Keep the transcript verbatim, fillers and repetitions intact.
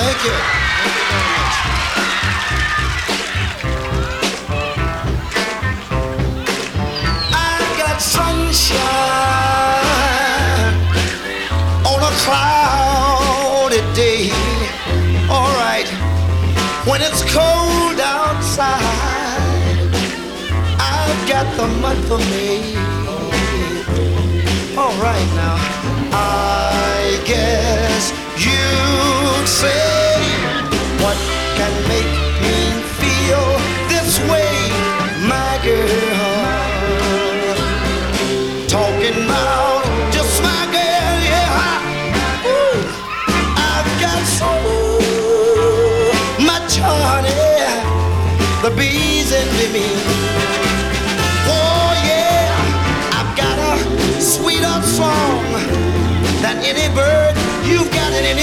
Thank you. Thank you very much. I got sunshine on a cloudy day. All right. When it's cold outside, I've got the month of May. All right now, I guess you'd say, what can make me feel this way, my girl? Talking about just my girl, yeah. Ooh, I've got so much honey, the bees envy me. Oh yeah, I've got a sweeter song than any bird